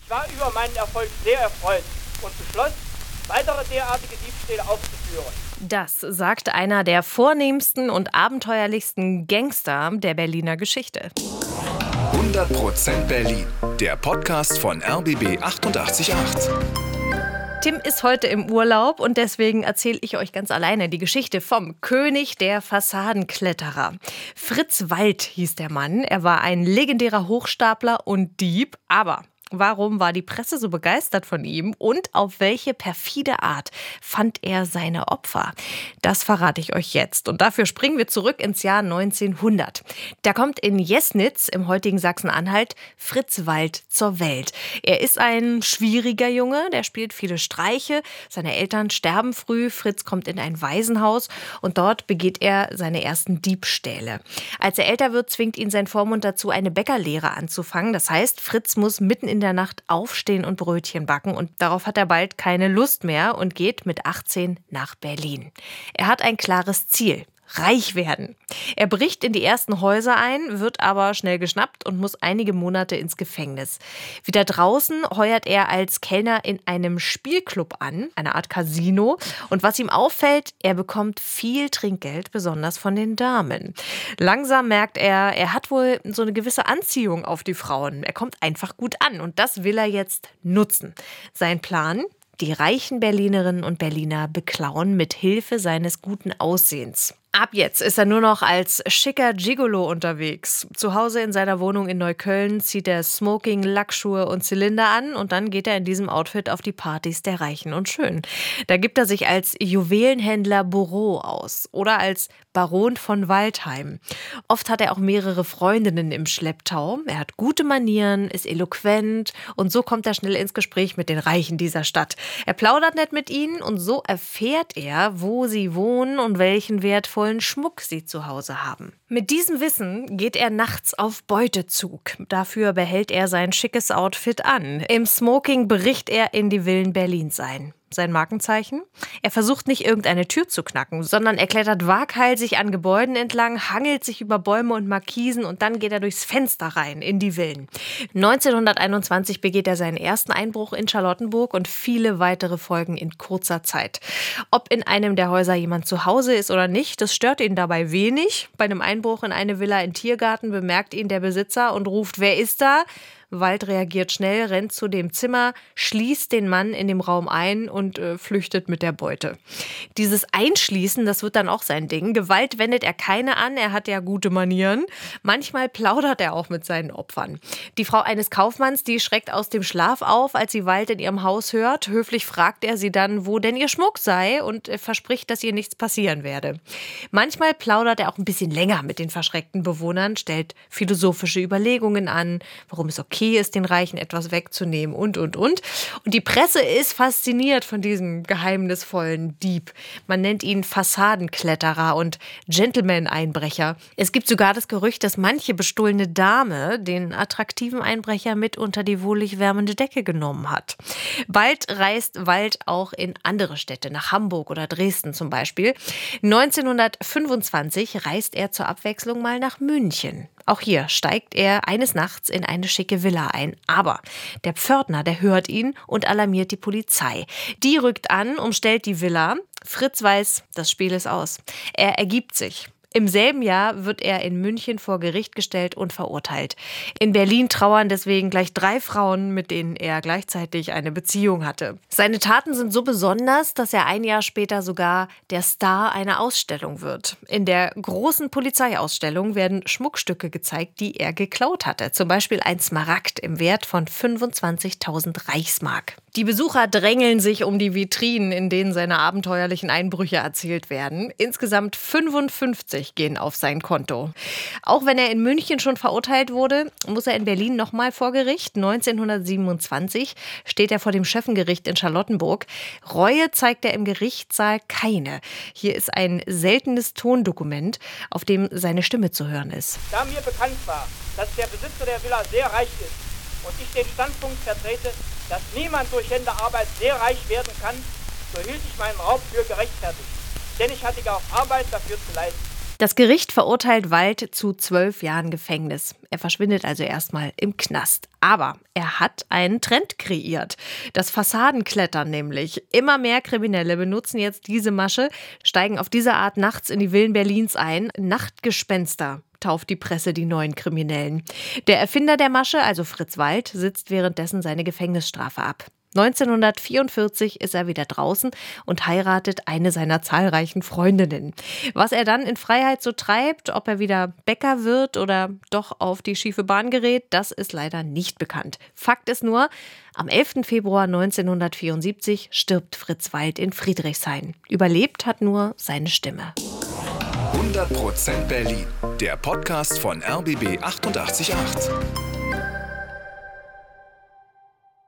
Ich war über meinen Erfolg sehr erfreut und beschloss, weitere derartige Diebstähle aufzuführen. Das sagt einer der vornehmsten und abenteuerlichsten Gangster der Berliner Geschichte. 100% Berlin, der Podcast von RBB 888. Tim ist heute im Urlaub und deswegen erzähle ich euch ganz alleine die Geschichte vom König der Fassadenkletterer. Fritz Wald hieß der Mann. Er war ein legendärer Hochstapler und Dieb, aber warum war die Presse so begeistert von ihm und auf welche perfide Art fand er seine Opfer? Das verrate ich euch jetzt. Und dafür springen wir zurück ins Jahr 1900. Da kommt in Jesnitz im heutigen Sachsen-Anhalt Fritz Wald zur Welt. Er ist ein schwieriger Junge, der spielt viele Streiche. Seine Eltern sterben früh. Fritz kommt in ein Waisenhaus und dort begeht er seine ersten Diebstähle. Als er älter wird, zwingt ihn sein Vormund dazu, eine Bäckerlehre anzufangen. Das heißt, Fritz muss mitten in der Nacht aufstehen und Brötchen backen und darauf hat er bald keine Lust mehr und geht mit 18 nach Berlin. Er hat ein klares Ziel: reich werden. Er bricht in die ersten Häuser ein, wird aber schnell geschnappt und muss einige Monate ins Gefängnis. Wieder draußen heuert er als Kellner in einem Spielclub an, eine Art Casino. Und was ihm auffällt, er bekommt viel Trinkgeld, besonders von den Damen. Langsam merkt er, er hat wohl so eine gewisse Anziehung auf die Frauen. Er kommt einfach gut an und das will er jetzt nutzen. Sein Plan: die reichen Berlinerinnen und Berliner beklauen mit Hilfe seines guten Aussehens. Ab jetzt ist er nur noch als schicker Gigolo unterwegs. Zu Hause in seiner Wohnung in Neukölln zieht er Smoking, Lackschuhe und Zylinder an und dann geht er in diesem Outfit auf die Partys der Reichen und Schönen. Da gibt er sich als Juwelenhändler Bourreau aus oder als Baron von Waldheim. Oft hat er auch mehrere Freundinnen im Schlepptau. Er hat gute Manieren, ist eloquent und so kommt er schnell ins Gespräch mit den Reichen dieser Stadt. Er plaudert nett mit ihnen und so erfährt er, wo sie wohnen und welchen wertvollen Schmuck sie zu Hause haben. Mit diesem Wissen geht er nachts auf Beutezug. Dafür behält er sein schickes Outfit an. Im Smoking bricht er in die Villen Berlins ein. Sein Markenzeichen? Er versucht nicht, irgendeine Tür zu knacken, sondern er klettert waghalsig an Gebäuden entlang, hangelt sich über Bäume und Markisen und dann geht er durchs Fenster rein in die Villen. 1921 begeht er seinen ersten Einbruch in Charlottenburg und viele weitere folgen in kurzer Zeit. Ob in einem der Häuser jemand zu Hause ist oder nicht, das stört ihn dabei wenig. Bei einem Einbruch in eine Villa in Tiergarten bemerkt ihn der Besitzer und ruft: Wer ist da? Wald reagiert schnell, rennt zu dem Zimmer, schließt den Mann in dem Raum ein und flüchtet mit der Beute. Dieses Einschließen, das wird dann auch sein Ding. Gewalt wendet er keine an, er hat ja gute Manieren. Manchmal plaudert er auch mit seinen Opfern. Die Frau eines Kaufmanns, die schreckt aus dem Schlaf auf, als sie Wald in ihrem Haus hört. Höflich fragt er sie dann, wo denn ihr Schmuck sei und verspricht, dass ihr nichts passieren werde. Manchmal plaudert er auch ein bisschen länger mit den verschreckten Bewohnern, stellt philosophische Überlegungen an, warum es okay ist, den Reichen etwas wegzunehmen und. Und die Presse ist fasziniert von diesem geheimnisvollen Dieb. Man nennt ihn Fassadenkletterer und Gentleman-Einbrecher. Es gibt sogar das Gerücht, dass manche bestohlene Dame den attraktiven Einbrecher mit unter die wohlig wärmende Decke genommen hat. Bald reist Wald auch in andere Städte, nach Hamburg oder Dresden zum Beispiel. 1925 reist er zur Abwechslung mal nach München. Auch hier steigt er eines Nachts in eine schicke Villa ein. Aber der Pförtner, der hört ihn und alarmiert die Polizei. Die rückt an, umstellt die Villa. Fritz weiß, das Spiel ist aus. Er ergibt sich. Im selben Jahr wird er in München vor Gericht gestellt und verurteilt. In Berlin trauern deswegen gleich 3 Frauen, mit denen er gleichzeitig eine Beziehung hatte. Seine Taten sind so besonders, dass er ein Jahr später sogar der Star einer Ausstellung wird. In der großen Polizeiausstellung werden Schmuckstücke gezeigt, die er geklaut hatte. Zum Beispiel ein Smaragd im Wert von 25.000 Reichsmark. Die Besucher drängeln sich um die Vitrinen, in denen seine abenteuerlichen Einbrüche erzählt werden. Insgesamt 55 gehen auf sein Konto. Auch wenn er in München schon verurteilt wurde, muss er in Berlin nochmal vor Gericht. 1927 steht er vor dem Schöffengericht in Charlottenburg. Reue zeigt er im Gerichtssaal keine. Hier ist ein seltenes Tondokument, auf dem seine Stimme zu hören ist. Da mir bekannt war, dass der Besitzer der Villa sehr reich ist und ich den Standpunkt vertrete, dass niemand durch Händearbeit sehr reich werden kann, so hielt ich meinen Raub für gerechtfertigt. Denn ich hatte auch Arbeit dafür zu leisten. Das Gericht verurteilt Wald zu 12 Jahren Gefängnis. Er verschwindet also erstmal im Knast. Aber er hat einen Trend kreiert. Das Fassadenklettern nämlich. Immer mehr Kriminelle benutzen jetzt diese Masche, steigen auf diese Art nachts in die Villen Berlins ein. Nachtgespenster tauft die Presse die neuen Kriminellen. Der Erfinder der Masche, also Fritz Wald, sitzt währenddessen seine Gefängnisstrafe ab. 1944 ist er wieder draußen und heiratet eine seiner zahlreichen Freundinnen. Was er dann in Freiheit so treibt, ob er wieder Bäcker wird oder doch auf die schiefe Bahn gerät, das ist leider nicht bekannt. Fakt ist nur, am 11. Februar 1974 stirbt Fritz Wald in Friedrichshain. Überlebt hat nur seine Stimme. 100% Berlin, der Podcast von RBB 888.